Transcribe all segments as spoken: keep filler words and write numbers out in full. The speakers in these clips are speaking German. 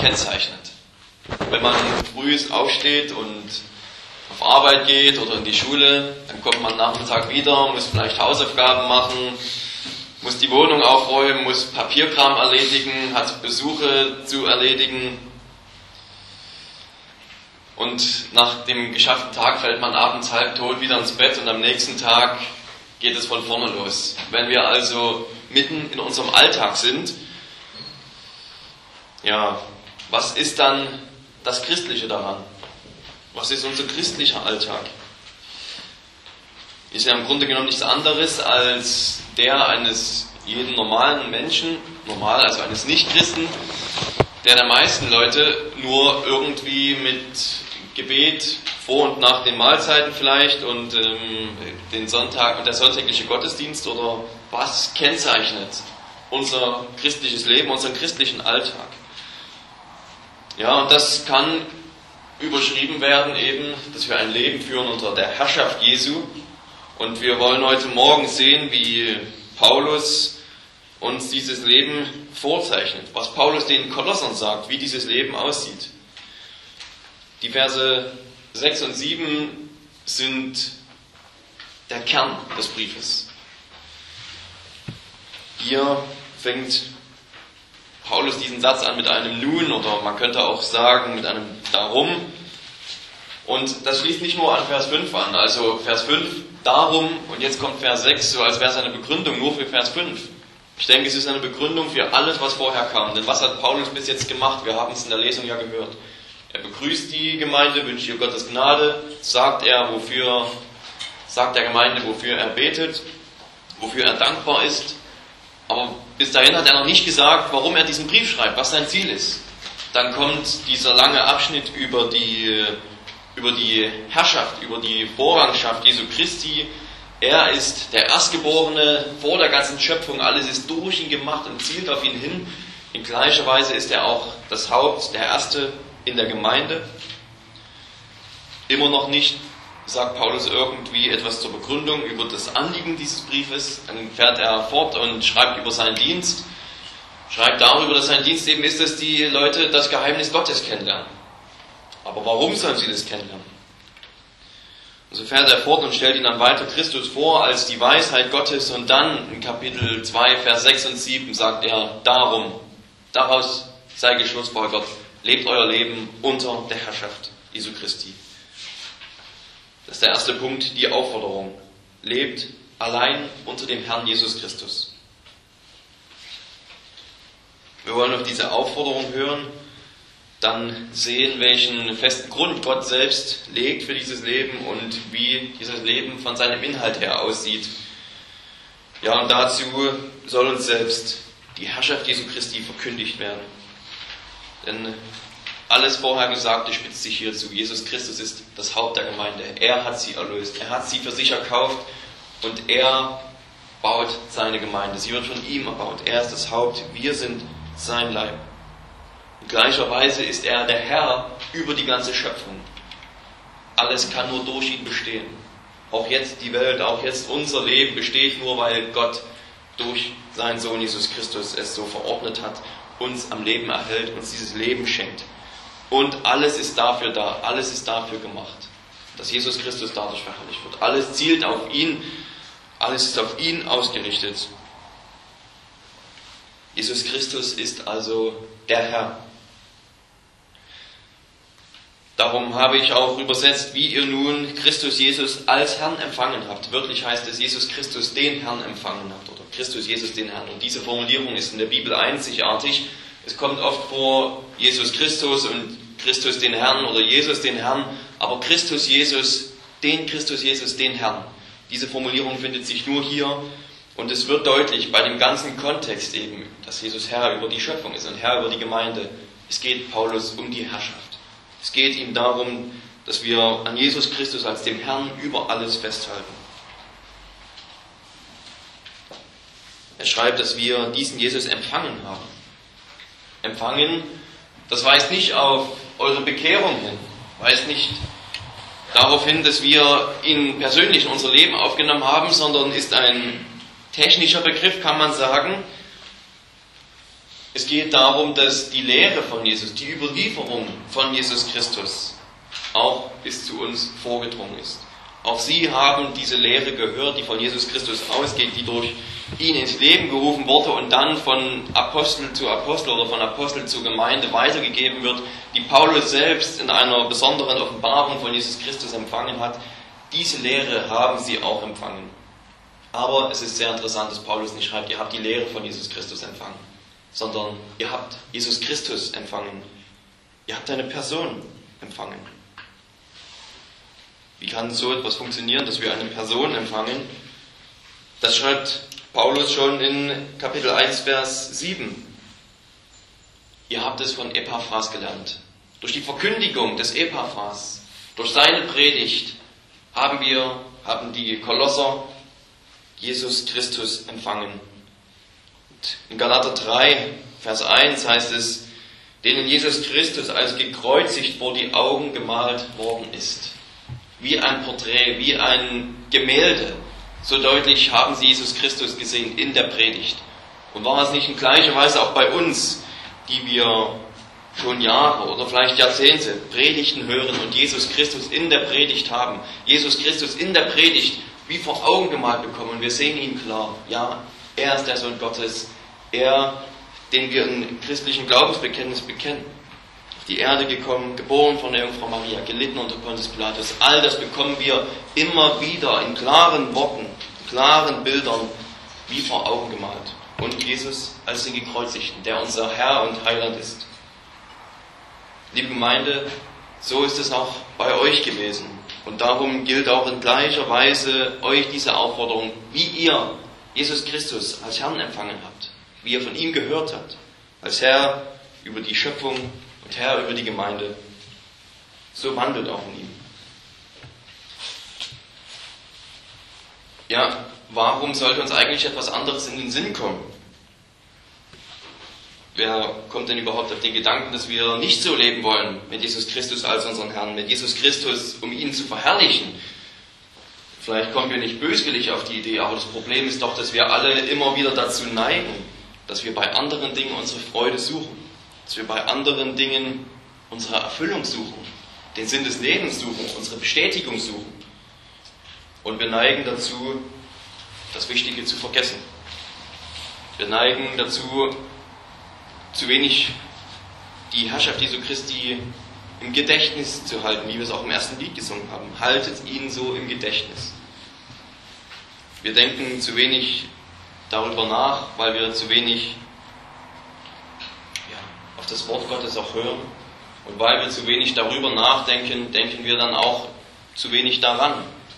kennzeichnet. Wenn man früh aufsteht und auf Arbeit geht oder in die Schule, dann kommt man Nachmittag wieder, muss vielleicht Hausaufgaben machen, muss die Wohnung aufräumen, muss Papierkram erledigen, hat Besuche zu erledigen. Und nach dem geschafften Tag fällt man abends halbtot wieder ins Bett und am nächsten Tag geht es von vorne los. Wenn wir also mitten in unserem Alltag sind, ja, was ist dann das Christliche daran? Was ist unser christlicher Alltag? Ist ja im Grunde genommen nichts anderes als der eines jeden normalen Menschen, normal, also eines Nichtchristen, der der meisten Leute nur irgendwie mit Gebet vor und nach den Mahlzeiten vielleicht und ähm, den Sonntag und der sonntägliche Gottesdienst oder was kennzeichnet unser christliches Leben, unseren christlichen Alltag. Ja, und das kann überschrieben werden eben, dass wir ein Leben führen unter der Herrschaft Jesu. Und wir wollen heute Morgen sehen, wie Paulus uns dieses Leben vorzeichnet, was Paulus den Kolossern sagt, wie dieses Leben aussieht. Die Verse sechs und sieben sind der Kern des Briefes. Hier fängt Paulus diesen Satz an mit einem Nun oder man könnte auch sagen mit einem Darum. Und das schließt nicht nur an Vers fünf an, also Vers fünf, Darum, und jetzt kommt Vers sechs, so als wäre es eine Begründung nur für Vers fünf. Ich denke, es ist eine Begründung für alles, was vorher kam. Denn was hat Paulus bis jetzt gemacht? Wir haben es in der Lesung ja gehört. Er begrüßt die Gemeinde, wünscht ihr Gottes Gnade, sagt er, wofür, sagt der Gemeinde, wofür er betet, wofür er dankbar ist. Aber bis dahin hat er noch nicht gesagt, warum er diesen Brief schreibt, was sein Ziel ist. Dann kommt dieser lange Abschnitt über die, über die Herrschaft, über die Vorrangschaft Jesu Christi. Er ist der Erstgeborene vor der ganzen Schöpfung, alles ist durch ihn gemacht und zielt auf ihn hin. In gleicher Weise ist er auch das Haupt, der Erste in der Gemeinde. Immer noch nicht sagt Paulus irgendwie etwas zur Begründung über das Anliegen dieses Briefes. Dann fährt er fort und schreibt über seinen Dienst. Schreibt darüber, dass sein Dienst eben ist, dass die Leute das Geheimnis Gottes kennenlernen. Aber warum sollen sie das kennenlernen? Und so fährt er fort und stellt ihn dann weiter Christus vor als die Weisheit Gottes. Und dann in Kapitel zwei, Vers sechs und sieben sagt er, darum, daraus sei geschlussfolgert, lebt euer Leben unter der Herrschaft Jesu Christi. Das ist der erste Punkt, die Aufforderung. Lebt allein unter dem Herrn Jesus Christus. Wir wollen auf diese Aufforderung hören, dann sehen, welchen festen Grund Gott selbst legt für dieses Leben und wie dieses Leben von seinem Inhalt her aussieht. Ja, und dazu soll uns selbst die Herrschaft Jesu Christi verkündigt werden. Denn alles vorher Gesagte spitzt sich hier zu. Jesus Christus ist das Haupt der Gemeinde. Er hat sie erlöst. Er hat sie für sich erkauft und er baut seine Gemeinde. Sie wird von ihm erbaut. Er ist das Haupt. Wir sind sein Leib. In gleicher Weise ist er der Herr über die ganze Schöpfung. Alles kann nur durch ihn bestehen. Auch jetzt die Welt, auch jetzt unser Leben besteht nur, weil Gott durch seinen Sohn Jesus Christus es so verordnet hat, uns am Leben erhält, uns dieses Leben schenkt. Und alles ist dafür da, alles ist dafür gemacht, dass Jesus Christus dadurch verherrlicht wird. Alles zielt auf ihn, alles ist auf ihn ausgerichtet. Jesus Christus ist also der Herr. Darum habe ich auch übersetzt, wie ihr nun Christus Jesus als Herrn empfangen habt. Wörtlich heißt es, Jesus Christus den Herrn empfangen habt oder Christus Jesus den Herrn. Und diese Formulierung ist in der Bibel einzigartig. Es kommt oft vor, Jesus Christus und Christus den Herrn oder Jesus den Herrn, aber Christus Jesus, den Christus Jesus, den Herrn. Diese Formulierung findet sich nur hier und es wird deutlich bei dem ganzen Kontext eben, dass Jesus Herr über die Schöpfung ist und Herr über die Gemeinde. Es geht Paulus um die Herrschaft. Es geht ihm darum, dass wir an Jesus Christus als dem Herrn über alles festhalten. Er schreibt, dass wir diesen Jesus empfangen haben. Empfangen, das weist nicht auf eure Bekehrung hin, weist nicht darauf hin, dass wir ihn persönlich in unser Leben aufgenommen haben, sondern ist ein technischer Begriff, kann man sagen. Es geht darum, dass die Lehre von Jesus, die Überlieferung von Jesus Christus auch bis zu uns vorgedrungen ist. Auch sie haben diese Lehre gehört, die von Jesus Christus ausgeht, die durch ihn ins Leben gerufen wurde und dann von Apostel zu Apostel oder von Apostel zu Gemeinde weitergegeben wird, die Paulus selbst in einer besonderen Offenbarung von Jesus Christus empfangen hat. Diese Lehre haben sie auch empfangen. Aber es ist sehr interessant, dass Paulus nicht schreibt, ihr habt die Lehre von Jesus Christus empfangen, sondern ihr habt Jesus Christus empfangen. Ihr habt eine Person empfangen. Wie kann so etwas funktionieren, dass wir eine Person empfangen? Das schreibt Paulus schon in Kapitel eins, Vers sieben. Ihr habt es von Epaphras gelernt. Durch die Verkündigung des Epaphras, durch seine Predigt, haben wir, haben die Kolosser Jesus Christus empfangen. Und in Galater drei, Vers eins heißt es, denen Jesus Christus als gekreuzigt vor die Augen gemalt worden ist. Wie ein Porträt, wie ein Gemälde. So deutlich haben sie Jesus Christus gesehen in der Predigt. Und war es nicht in gleicher Weise auch bei uns, die wir schon Jahre oder vielleicht Jahrzehnte Predigten hören und Jesus Christus in der Predigt haben, Jesus Christus in der Predigt wie vor Augen gemalt bekommen und wir sehen ihn klar. Ja, er ist der Sohn Gottes, er, den wir im christlichen Glaubensbekenntnis bekennen. Auf die Erde gekommen, geboren von der Jungfrau Maria, gelitten unter Pontius Pilatus. All das bekommen wir immer wieder in klaren Worten, in klaren Bildern wie vor Augen gemalt. Und Jesus als den Gekreuzigten, der unser Herr und Heiland ist. Liebe Gemeinde, so ist es auch bei euch gewesen. Und darum gilt auch in gleicher Weise euch diese Aufforderung, wie ihr Jesus Christus als Herrn empfangen habt, wie ihr von ihm gehört habt, als Herr über die Schöpfung und Herr über die Gemeinde. So wandelt auch in ihm. Ja, warum sollte uns eigentlich etwas anderes in den Sinn kommen? Wer kommt denn überhaupt auf den Gedanken, dass wir nicht so leben wollen mit Jesus Christus als unseren Herrn, mit Jesus Christus, um ihn zu verherrlichen? Vielleicht kommen wir nicht böswillig auf die Idee, aber das Problem ist doch, dass wir alle immer wieder dazu neigen, dass wir bei anderen Dingen unsere Freude suchen, dass wir bei anderen Dingen unsere Erfüllung suchen, den Sinn des Lebens suchen, unsere Bestätigung suchen. Und wir neigen dazu, das Wichtige zu vergessen. Wir neigen dazu, zu wenig die Herrschaft Jesu Christi im Gedächtnis zu halten, wie wir es auch im ersten Lied gesungen haben. Haltet ihn so im Gedächtnis. Wir denken zu wenig darüber nach, weil wir zu wenig ja, auf das Wort Gottes auch hören. Und weil wir zu wenig darüber nachdenken, denken wir dann auch zu wenig daran.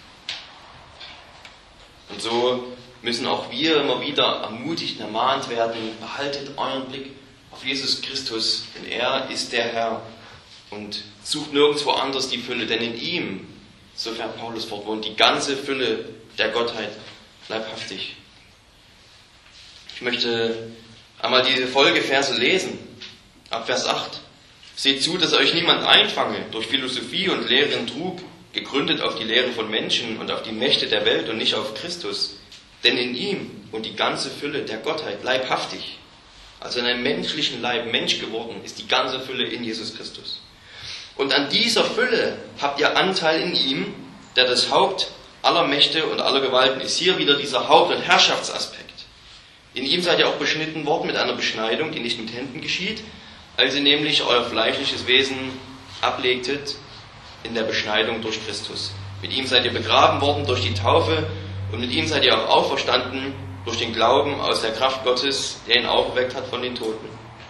Und so müssen auch wir immer wieder ermutigt und ermahnt werden, behaltet euren Blick auf Jesus Christus, denn er ist der Herr und sucht nirgendwo anders die Fülle, denn in ihm, so fährt Paulus fort, wohnt die ganze Fülle der Gottheit leibhaftig. Ich möchte einmal diese Folgeverse lesen, ab Vers acht. Seht zu, dass euch niemand einfange durch Philosophie und leeren Trug, gegründet auf die Lehre von Menschen und auf die Mächte der Welt und nicht auf Christus. Denn in ihm und die ganze Fülle der Gottheit leibhaftig, also in einem menschlichen Leib Mensch geworden, ist die ganze Fülle in Jesus Christus. Und an dieser Fülle habt ihr Anteil in ihm, der das Haupt aller Mächte und aller Gewalten ist. Hier wieder dieser Haupt- und Herrschaftsaspekt. In ihm seid ihr auch beschnitten worden mit einer Beschneidung, die nicht mit Händen geschieht, als ihr nämlich euer fleischliches Wesen ablegtet in der Beschneidung durch Christus. Mit ihm seid ihr begraben worden durch die Taufe und mit ihm seid ihr auch auferstanden durch den Glauben aus der Kraft Gottes, der ihn auferweckt hat von den Toten.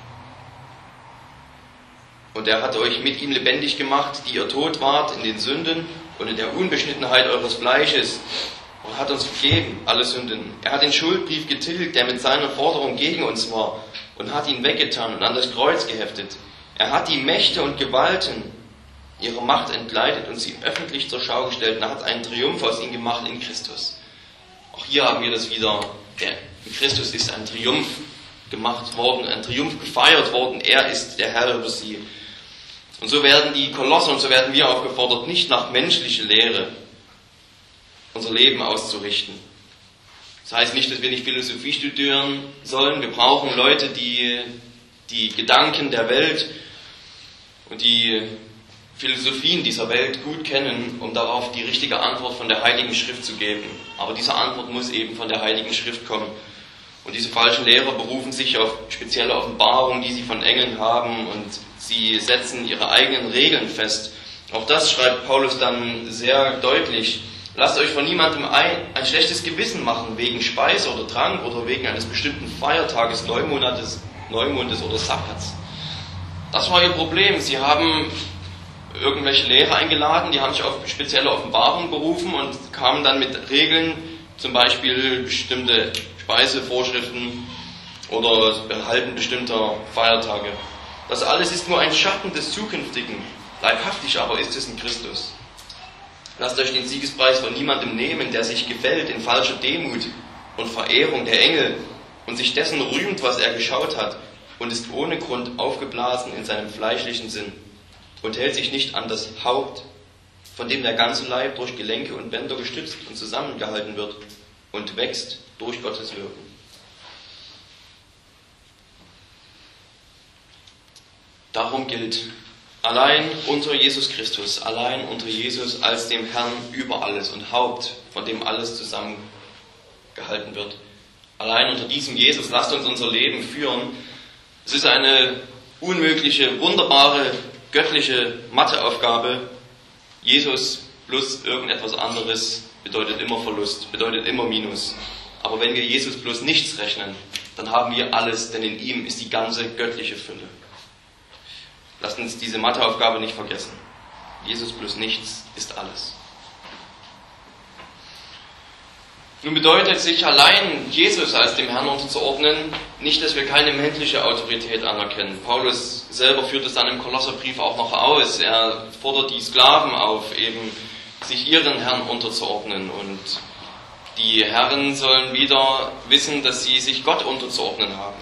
Und er hat euch mit ihm lebendig gemacht, die ihr tot wart in den Sünden und in der Unbeschnittenheit eures Fleisches, und hat uns vergeben alle Sünden. Er hat den Schuldbrief getilgt, der mit seiner Forderung gegen uns war, und hat ihn weggetan und an das Kreuz geheftet. Er hat die Mächte und Gewalten ihre Macht entgleitet und sie öffentlich zur Schau gestellt, und er hat einen Triumph aus ihnen gemacht in Christus. Auch hier haben wir das wieder. Der, in Christus ist ein Triumph gemacht worden, ein Triumph gefeiert worden. Er ist der Herr über sie. Und so werden die Kolosser und so werden wir aufgefordert, nicht nach menschlicher Lehre unser Leben auszurichten. Das heißt nicht, dass wir nicht Philosophie studieren sollen. Wir brauchen Leute, die die Gedanken der Welt und die Philosophien dieser Welt gut kennen, um darauf die richtige Antwort von der Heiligen Schrift zu geben. Aber diese Antwort muss eben von der Heiligen Schrift kommen. Und diese falschen Lehrer berufen sich auf spezielle Offenbarungen, die sie von Engeln haben, und sie setzen ihre eigenen Regeln fest. Auch das schreibt Paulus dann sehr deutlich. Lasst euch von niemandem ein, ein schlechtes Gewissen machen wegen Speise oder Trank oder wegen eines bestimmten Feiertages, Neumondes, Neumondes oder Sabbats. Das war ihr Problem. Sie haben irgendwelche Lehrer eingeladen, die haben sich auf spezielle Offenbarungen berufen und kamen dann mit Regeln, zum Beispiel bestimmte Speisevorschriften oder Behalten bestimmter Feiertage. Das alles ist nur ein Schatten des Zukünftigen. Leibhaftig aber ist es in Christus. Lasst euch den Siegespreis von niemandem nehmen, der sich gefällt in falscher Demut und Verehrung der Engel und sich dessen rühmt, was er geschaut hat, und ist ohne Grund aufgeblasen in seinem fleischlichen Sinn und hält sich nicht an das Haupt, von dem der ganze Leib durch Gelenke und Bänder gestützt und zusammengehalten wird und wächst durch Gottes Wirken. Darum gilt, allein unter Jesus Christus, allein unter Jesus als dem Herrn über alles und Haupt, von dem alles zusammengehalten wird. Allein unter diesem Jesus lasst uns unser Leben führen. Es ist eine unmögliche, wunderbare, göttliche Matheaufgabe. Jesus plus irgendetwas anderes bedeutet immer Verlust, bedeutet immer Minus. Aber wenn wir Jesus plus nichts rechnen, dann haben wir alles, denn in ihm ist die ganze göttliche Fülle. Lasst uns diese Matheaufgabe nicht vergessen. Jesus plus nichts ist alles. Nun bedeutet sich allein Jesus als dem Herrn unterzuordnen nicht, dass wir keine menschliche Autorität anerkennen. Paulus selber führt es dann im Kolosserbrief auch noch aus. Er fordert die Sklaven auf, eben sich ihren Herrn unterzuordnen. Und die Herren sollen wieder wissen, dass sie sich Gott unterzuordnen haben.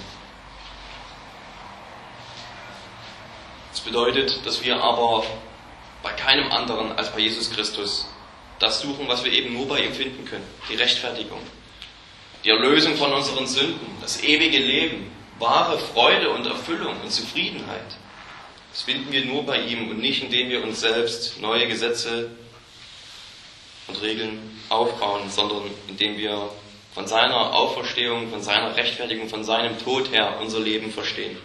Das bedeutet, dass wir aber bei keinem anderen als bei Jesus Christus das suchen, was wir eben nur bei ihm finden können. Die Rechtfertigung, die Erlösung von unseren Sünden, das ewige Leben, wahre Freude und Erfüllung und Zufriedenheit. Das finden wir nur bei ihm und nicht, indem wir uns selbst neue Gesetze und Regeln aufbauen, sondern indem wir von seiner Auferstehung, von seiner Rechtfertigung, von seinem Tod her unser Leben verstehen.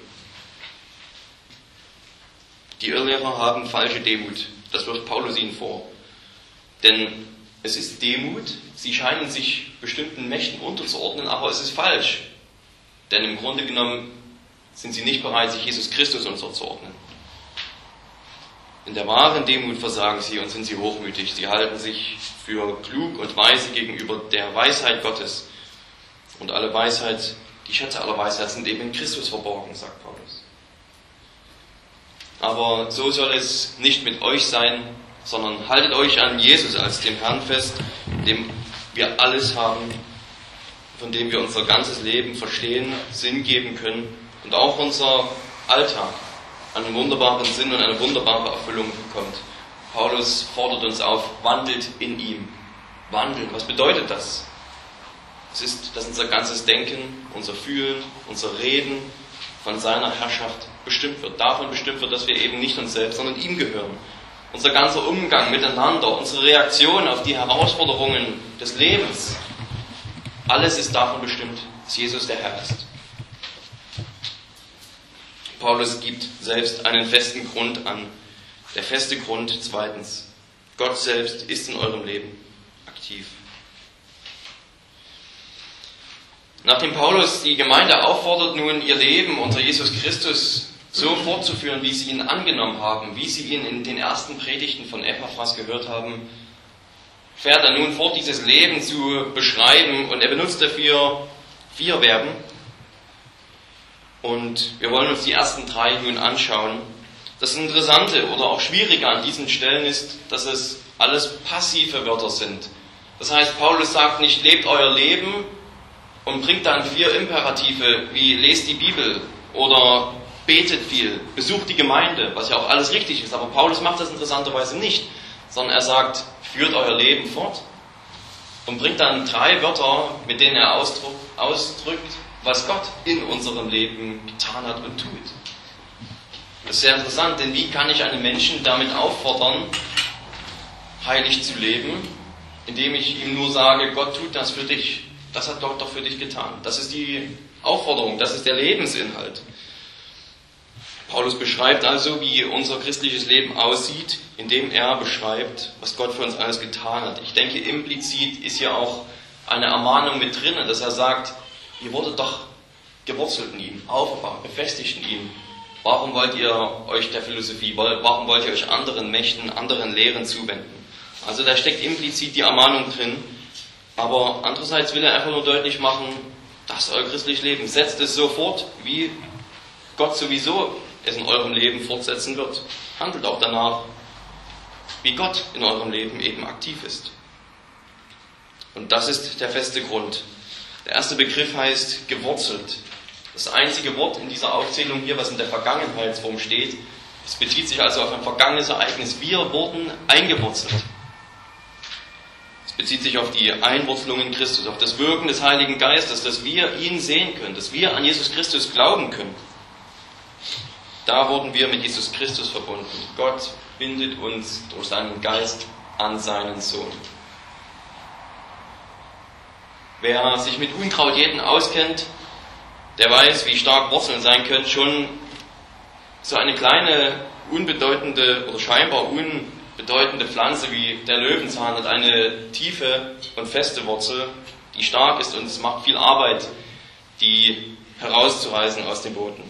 Die Irrlehrer haben falsche Demut. Das wirft Paulus ihnen vor. Denn es ist Demut, sie scheinen sich bestimmten Mächten unterzuordnen, aber es ist falsch. Denn im Grunde genommen sind sie nicht bereit, sich Jesus Christus unterzuordnen. In der wahren Demut versagen sie und sind sie hochmütig. Sie halten sich für klug und weise gegenüber der Weisheit Gottes. Und alle Weisheit, die Schätze aller Weisheit sind eben in Christus verborgen, sagt Paulus. Aber so soll es nicht mit euch sein, sondern haltet euch an Jesus als dem Herrn fest, dem wir alles haben, von dem wir unser ganzes Leben verstehen, Sinn geben können und auch unser Alltag einen wunderbaren Sinn und eine wunderbare Erfüllung bekommt. Paulus fordert uns auf, wandelt in ihm. Wandeln, was bedeutet das? Es ist, dass unser ganzes Denken, unser Fühlen, unser Reden von seiner Herrschaft bestimmt wird. Davon bestimmt wird, dass wir eben nicht uns selbst, sondern ihm gehören. Unser ganzer Umgang miteinander, unsere Reaktion auf die Herausforderungen des Lebens, alles ist davon bestimmt, dass Jesus der Herr ist. Paulus gibt selbst einen festen Grund an. Der feste Grund zweitens. Gott selbst ist in eurem Leben aktiv. Nachdem Paulus die Gemeinde auffordert, nun ihr Leben unter Jesus Christus so fortzuführen, wie sie ihn angenommen haben, wie sie ihn in den ersten Predigten von Epaphras gehört haben, fährt er nun fort, dieses Leben zu beschreiben, und er benutzt dafür vier Verben. Und wir wollen uns die ersten drei nun anschauen. Das Interessante oder auch Schwierige an diesen Stellen ist, dass es alles passive Wörter sind. Das heißt, Paulus sagt nicht, lebt euer Leben, und bringt dann vier Imperative, wie lest die Bibel oder betet viel, besucht die Gemeinde, was ja auch alles richtig ist. Aber Paulus macht das interessanterweise nicht, sondern er sagt, führt euer Leben fort und bringt dann drei Wörter, mit denen er ausdrückt, was Gott in unserem Leben getan hat und tut. Das ist sehr interessant, denn wie kann ich einen Menschen damit auffordern, heilig zu leben, indem ich ihm nur sage, Gott tut das für dich. Das hat Gott doch für dich getan. Das ist die Aufforderung, das ist der Lebensinhalt. Paulus beschreibt also, wie unser christliches Leben aussieht, indem er beschreibt, was Gott für uns alles getan hat. Ich denke, implizit ist hier auch eine Ermahnung mit drin, dass er sagt, ihr wurdet doch gewurzelt in ihm, aufgebaut, befestigt in ihm. Warum wollt ihr euch der Philosophie, warum wollt ihr euch anderen Mächten, anderen Lehren zuwenden? Also da steckt implizit die Ermahnung drin, aber andererseits will er einfach nur deutlich machen, das ist euer christliches Leben. Setzt es so fort, wie Gott sowieso es in eurem Leben fortsetzen wird. Handelt auch danach, wie Gott in eurem Leben eben aktiv ist. Und das ist der feste Grund. Der erste Begriff heißt gewurzelt. Das einzige Wort in dieser Aufzählung hier, was in der Vergangenheitsform steht, es bezieht sich also auf ein vergangenes Ereignis. Wir wurden eingewurzelt. Es bezieht sich auf die Einwurzelung in Christus, auf das Wirken des Heiligen Geistes, dass wir ihn sehen können, dass wir an Jesus Christus glauben können. Da wurden wir mit Jesus Christus verbunden. Gott bindet uns durch seinen Geist an seinen Sohn. Wer sich mit Unkrautjäten auskennt, der weiß, wie stark Wurzeln sein können. Schon so eine kleine, unbedeutende oder scheinbar unbedeutende Pflanze wie der Löwenzahn hat eine tiefe und feste Wurzel, die stark ist, und es macht viel Arbeit, die herauszureißen aus dem Boden.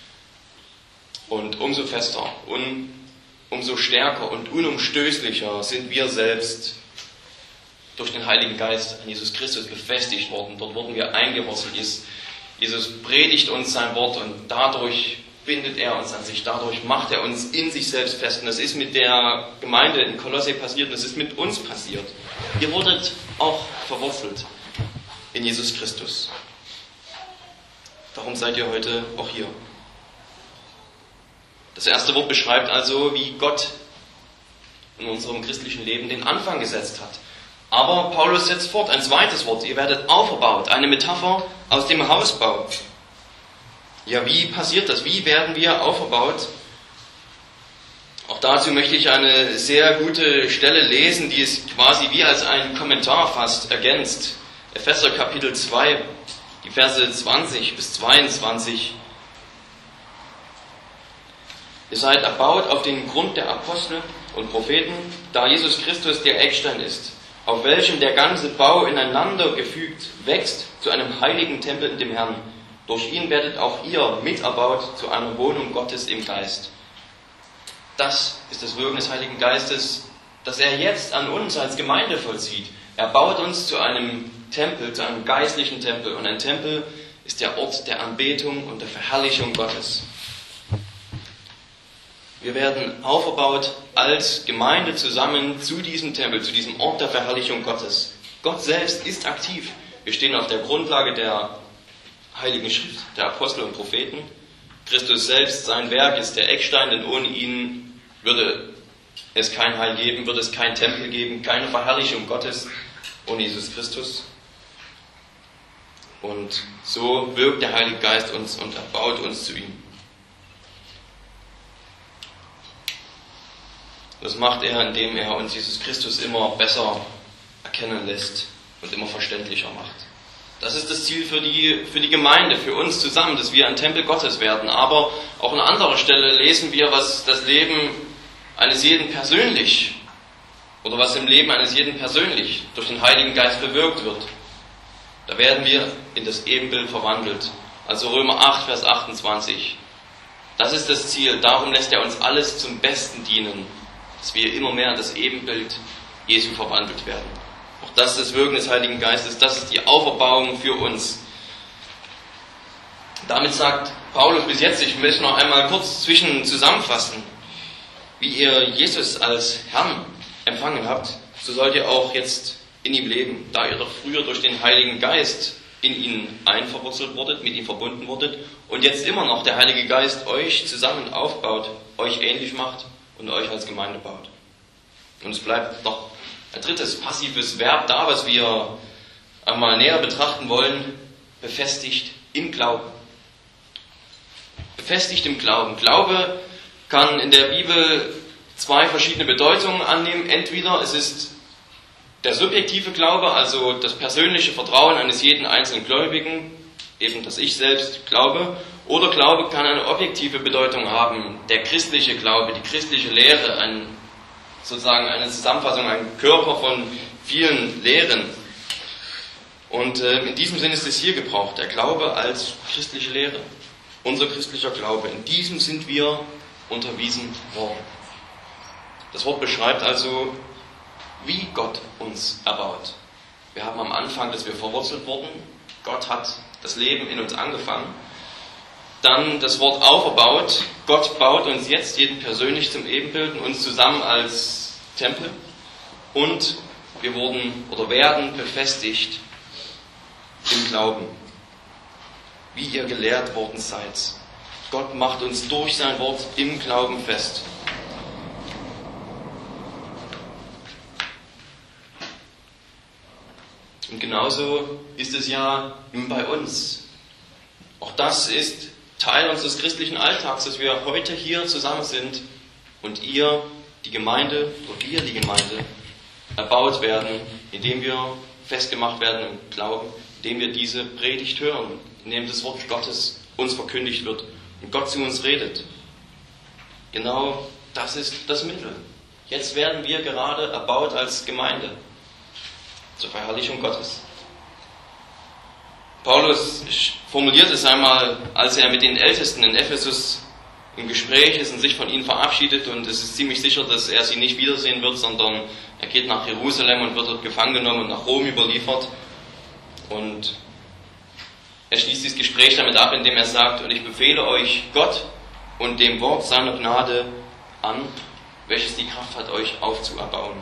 Und umso fester und umso stärker und unumstößlicher sind wir selbst durch den Heiligen Geist an Jesus Christus befestigt worden. Dort wurden wir eingewurzelt. Jesus predigt uns sein Wort und dadurch bindet er uns an sich. Dadurch macht er uns in sich selbst fest. Und das ist mit der Gemeinde in Kolosse passiert und das ist mit uns passiert. Ihr wurdet auch verwurzelt in Jesus Christus. Darum seid ihr heute auch hier. Das erste Wort beschreibt also, wie Gott in unserem christlichen Leben den Anfang gesetzt hat. Aber Paulus setzt fort ein zweites Wort. Ihr werdet auferbaut. Eine Metapher aus dem Hausbau. Ja, wie passiert das? Wie werden wir auferbaut? Auch dazu möchte ich eine sehr gute Stelle lesen, die es quasi wie als ein Kommentar fast ergänzt. Epheser Kapitel zwei, die Verse zwanzig bis zweiundzwanzig. Ihr seid erbaut auf den Grund der Apostel und Propheten, da Jesus Christus der Eckstein ist, auf welchem der ganze Bau ineinander gefügt wächst zu einem heiligen Tempel in dem Herrn. Durch ihn werdet auch ihr miterbaut zu einer Wohnung Gottes im Geist. Das ist das Wirken des Heiligen Geistes, das er jetzt an uns als Gemeinde vollzieht. Er baut uns zu einem Tempel, zu einem geistlichen Tempel. Und ein Tempel ist der Ort der Anbetung und der Verherrlichung Gottes. Wir werden auferbaut als Gemeinde zusammen zu diesem Tempel, zu diesem Ort der Verherrlichung Gottes. Gott selbst ist aktiv. Wir stehen auf der Grundlage der Heiligen Schrift, der Apostel und Propheten. Christus selbst, sein Werk ist der Eckstein, denn ohne ihn würde es kein Heil geben, würde es kein Tempel geben, keine Verherrlichung Gottes ohne Jesus Christus. Und so wirkt der Heilige Geist uns und erbaut uns zu ihm. Das macht er, indem er uns Jesus Christus immer besser erkennen lässt und immer verständlicher macht. Das ist das Ziel für die, für die Gemeinde, für uns zusammen, dass wir ein Tempel Gottes werden. Aber auch an anderer Stelle lesen wir, was das Leben eines jeden persönlich oder was im Leben eines jeden persönlich durch den Heiligen Geist bewirkt wird. Da werden wir in das Ebenbild verwandelt. Also Römer acht, Vers achtundzwanzig. Das ist das Ziel. Darum lässt er uns alles zum Besten dienen, dass wir immer mehr in das Ebenbild Jesu verwandelt werden. Auch das ist das Wirken des Heiligen Geistes, das ist die Auferbauung für uns. Damit sagt Paulus bis jetzt, ich möchte noch einmal kurz zwischen zusammenfassen, wie ihr Jesus als Herrn empfangen habt, so sollt ihr auch jetzt in ihm leben, da ihr doch früher durch den Heiligen Geist in ihn einverwurzelt wurdet, mit ihm verbunden wurdet und jetzt immer noch der Heilige Geist euch zusammen aufbaut, euch ähnlich macht und euch als Gemeinde baut. Und es bleibt noch ein drittes passives Verb da, was wir einmal näher betrachten wollen, befestigt im Glauben. Befestigt im Glauben. Glaube kann in der Bibel zwei verschiedene Bedeutungen annehmen. Entweder es ist der subjektive Glaube, also das persönliche Vertrauen eines jeden einzelnen Gläubigen, eben dass ich selbst glaube, oder Glaube kann eine objektive Bedeutung haben, der christliche Glaube, die christliche Lehre, ein, sozusagen eine Zusammenfassung, ein Körper von vielen Lehren. Und äh, in diesem Sinne ist es hier gebraucht, der Glaube als christliche Lehre, unser christlicher Glaube. In diesem sind wir unterwiesen worden. Das Wort beschreibt also, wie Gott uns erbaut. Wir haben am Anfang, dass wir verwurzelt wurden. Gott hat das Leben in uns angefangen. Dann das Wort auferbaut. Gott baut uns jetzt jeden persönlich zum Ebenbild und uns zusammen als Tempel. Und wir wurden oder werden befestigt im Glauben, wie ihr gelehrt worden seid. Gott macht uns durch sein Wort im Glauben fest. Und genauso ist es ja nun bei uns. Auch das ist Teil unseres christlichen Alltags, dass wir heute hier zusammen sind und ihr, die Gemeinde, oder wir, die Gemeinde, erbaut werden, indem wir festgemacht werden im Glauben, indem wir diese Predigt hören, indem das Wort Gottes uns verkündigt wird und Gott zu uns redet. Genau das ist das Mittel. Jetzt werden wir gerade erbaut als Gemeinde zur Verherrlichung Gottes. Paulus formuliert es einmal, als er mit den Ältesten in Ephesus im Gespräch ist und sich von ihnen verabschiedet, und es ist ziemlich sicher, dass er sie nicht wiedersehen wird, sondern er geht nach Jerusalem und wird dort gefangen genommen und nach Rom überliefert. Und er schließt dieses Gespräch damit ab, indem er sagt, und ich befehle euch Gott und dem Wort seiner Gnade an, welches die Kraft hat, euch aufzuerbauen.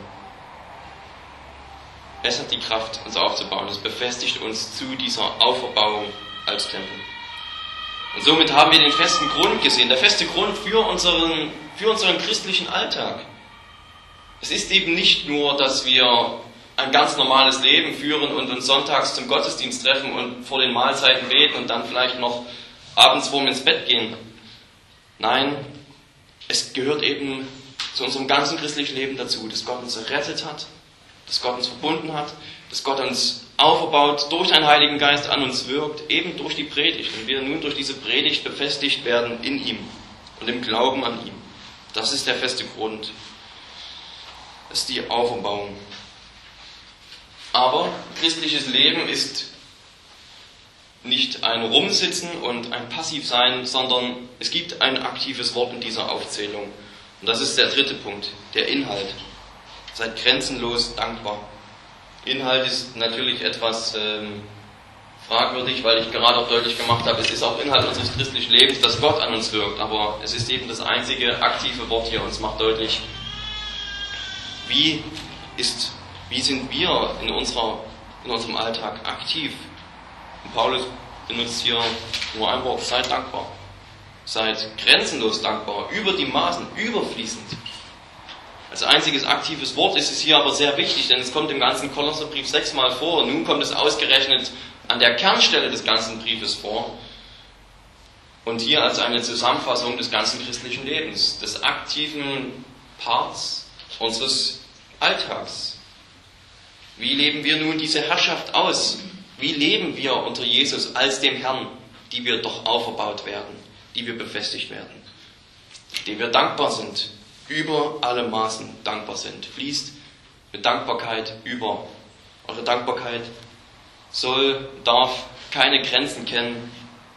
Es hat die Kraft, uns aufzubauen. Es befestigt uns zu dieser Auferbauung als Tempel. Und somit haben wir den festen Grund gesehen, der feste Grund für unseren, für unseren christlichen Alltag. Es ist eben nicht nur, dass wir ein ganz normales Leben führen und uns sonntags zum Gottesdienst treffen und vor den Mahlzeiten beten und dann vielleicht noch abends vorm ins Bett gehen. Nein, es gehört eben zu unserem ganzen christlichen Leben dazu, dass Gott uns errettet hat, dass Gott uns verbunden hat, dass Gott uns auferbaut, durch den Heiligen Geist an uns wirkt, eben durch die Predigt. Und wir nun durch diese Predigt befestigt werden in ihm und im Glauben an ihm. Das ist der feste Grund. Das ist die Auferbauung. Aber christliches Leben ist nicht ein Rumsitzen und ein Passivsein, sondern es gibt ein aktives Wort in dieser Aufzählung. Und das ist der dritte Punkt, der Inhalt. Seid grenzenlos dankbar. Inhalt ist natürlich etwas ähm, fragwürdig, weil ich gerade auch deutlich gemacht habe, es ist auch Inhalt unseres christlichen Lebens, dass Gott an uns wirkt. Aber es ist eben das einzige aktive Wort hier und es macht deutlich, wie, ist, wie sind wir in, unserer, in unserem Alltag aktiv. Und Paulus benutzt hier nur ein Wort, seid dankbar. Seid grenzenlos dankbar, über die Maßen, überfließend. Als einziges aktives Wort ist es hier aber sehr wichtig, denn es kommt im ganzen Kolosserbrief sechsmal vor. Nun kommt es ausgerechnet an der Kernstelle des ganzen Briefes vor. Und hier als eine Zusammenfassung des ganzen christlichen Lebens, des aktiven Parts unseres Alltags. Wie leben wir nun diese Herrschaft aus? Wie leben wir unter Jesus als dem Herrn, die wir doch auferbaut werden, die wir befestigt werden, die wir dankbar sind, über alle Maßen dankbar sind. Fließt mit Dankbarkeit über. Eure Dankbarkeit soll, darf keine Grenzen kennen.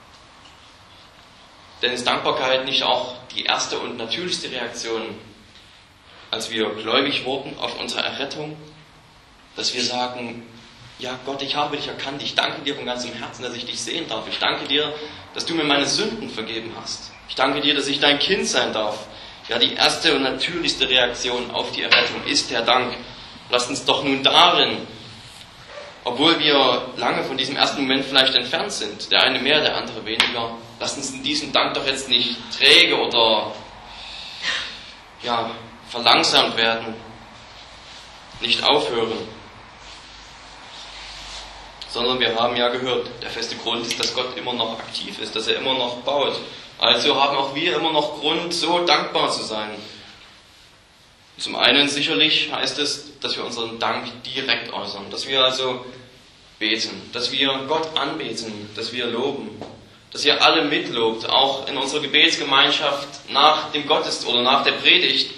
Denn ist Dankbarkeit nicht auch die erste und natürlichste Reaktion, als wir gläubig wurden auf unsere Errettung? Dass wir sagen, ja Gott, ich habe dich erkannt, ich danke dir von ganzem Herzen, dass ich dich sehen darf. Ich danke dir, dass du mir meine Sünden vergeben hast. Ich danke dir, dass ich dein Kind sein darf. Ja, die erste und natürlichste Reaktion auf die Errettung ist der Dank. Lasst uns doch nun darin, obwohl wir lange von diesem ersten Moment vielleicht entfernt sind, der eine mehr, der andere weniger, lasst uns in diesem Dank doch jetzt nicht träge oder ja, verlangsamt werden, nicht aufhören. sondern wir haben ja gehört, der feste Grund ist, dass Gott immer noch aktiv ist, dass er immer noch baut. Also haben auch wir immer noch Grund, so dankbar zu sein. Zum einen sicherlich heißt es, dass wir unseren Dank direkt äußern, dass wir also beten, dass wir Gott anbeten, dass wir loben, dass ihr alle mitlobt, auch in unserer Gebetsgemeinschaft nach dem Gottesdienst oder nach der Predigt.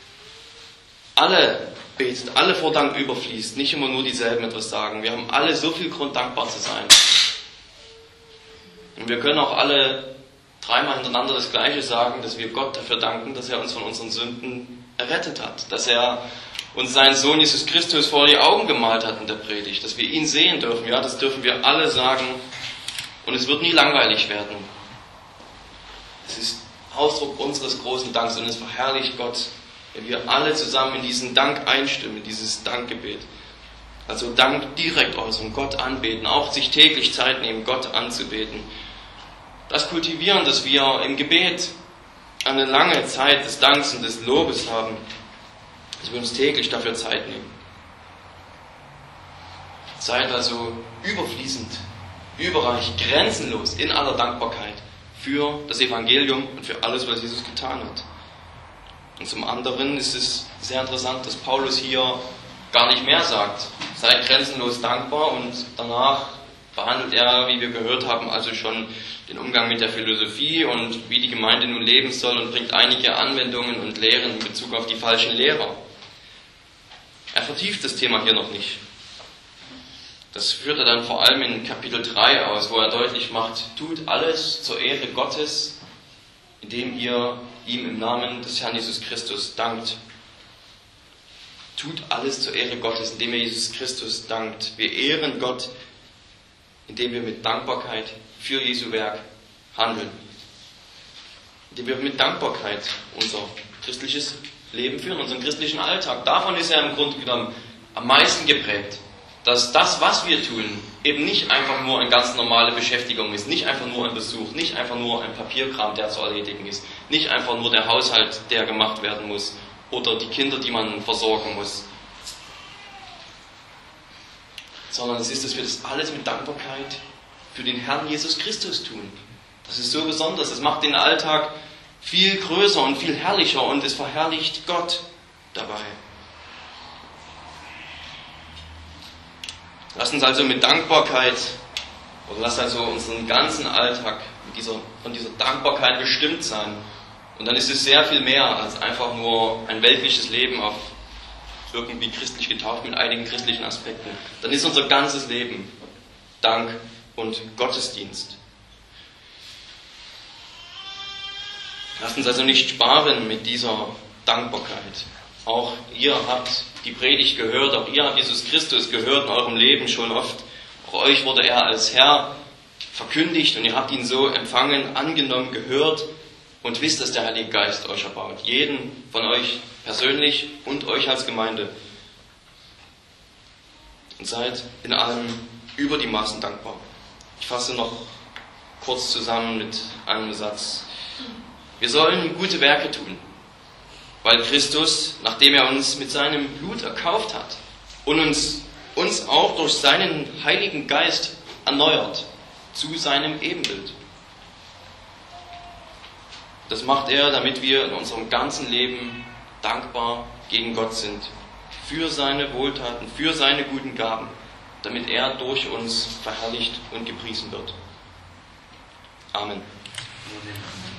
Alle betet, alle vor Dank überfließt, nicht immer nur dieselben etwas sagen. Wir haben alle so viel Grund, dankbar zu sein. Und wir können auch alle dreimal hintereinander das Gleiche sagen, dass wir Gott dafür danken, dass er uns von unseren Sünden errettet hat, dass er uns seinen Sohn Jesus Christus vor die Augen gemalt hat in der Predigt, dass wir ihn sehen dürfen. Ja, das dürfen wir alle sagen und es wird nie langweilig werden. Es ist Ausdruck unseres großen Danks und es verherrlicht Gott, wenn wir alle zusammen in diesen Dank einstimmen, in dieses Dankgebet. Also Dank direkt äußern, Gott anbeten, auch sich täglich Zeit nehmen, Gott anzubeten. Das kultivieren, dass wir im Gebet eine lange Zeit des Danks und des Lobes haben, dass wir uns täglich dafür Zeit nehmen. Zeit also überfließend, überreich, grenzenlos in aller Dankbarkeit für das Evangelium und für alles, was Jesus getan hat. Und zum anderen ist es sehr interessant, dass Paulus hier gar nicht mehr sagt. Seid grenzenlos dankbar und danach behandelt er, wie wir gehört haben, also schon den Umgang mit der Philosophie und wie die Gemeinde nun leben soll und bringt einige Anwendungen und Lehren in Bezug auf die falschen Lehrer. Er vertieft das Thema hier noch nicht. Das führt er dann vor allem in Kapitel drei aus, wo er deutlich macht, tut alles zur Ehre Gottes, indem ihr ihm im Namen des Herrn Jesus Christus dankt. Tut alles zur Ehre Gottes, indem ihr Jesus Christus dankt. Wir ehren Gott, indem wir mit Dankbarkeit für Jesu Werk handeln. Indem wir mit Dankbarkeit unser christliches Leben führen, unseren christlichen Alltag. Davon ist er im Grunde genommen am meisten geprägt. Dass das, was wir tun, eben nicht einfach nur eine ganz normale Beschäftigung ist, nicht einfach nur ein Besuch, nicht einfach nur ein Papierkram, der zu erledigen ist, nicht einfach nur der Haushalt, der gemacht werden muss oder die Kinder, die man versorgen muss, sondern es ist, dass wir das alles mit Dankbarkeit für den Herrn Jesus Christus tun. Das ist so besonders, es macht den Alltag viel größer und viel herrlicher und es verherrlicht Gott dabei. Lasst uns also mit Dankbarkeit, oder lasst also unseren ganzen Alltag mit dieser, von dieser Dankbarkeit bestimmt sein. Und dann ist es sehr viel mehr als einfach nur ein weltliches Leben auf irgendwie christlich getauft mit einigen christlichen Aspekten. Dann ist unser ganzes Leben Dank und Gottesdienst. Lasst uns also nicht sparen mit dieser Dankbarkeit. Auch ihr habt die Predigt gehört, auch ihr habt Jesus Christus gehört in eurem Leben schon oft. Auch euch wurde er als Herr verkündigt und ihr habt ihn so empfangen, angenommen, gehört und wisst, dass der Heilige Geist euch erbaut. Jeden von euch persönlich und euch als Gemeinde. Und seid in allem über die Maßen dankbar. Ich fasse noch kurz zusammen mit einem Satz. Wir sollen gute Werke tun, weil Christus, nachdem er uns mit seinem Blut erkauft hat und uns, uns auch durch seinen Heiligen Geist erneuert zu seinem Ebenbild. Das macht er, damit wir in unserem ganzen Leben dankbar gegen Gott sind, für seine Wohltaten, für seine guten Gaben, damit er durch uns verherrlicht und gepriesen wird. Amen.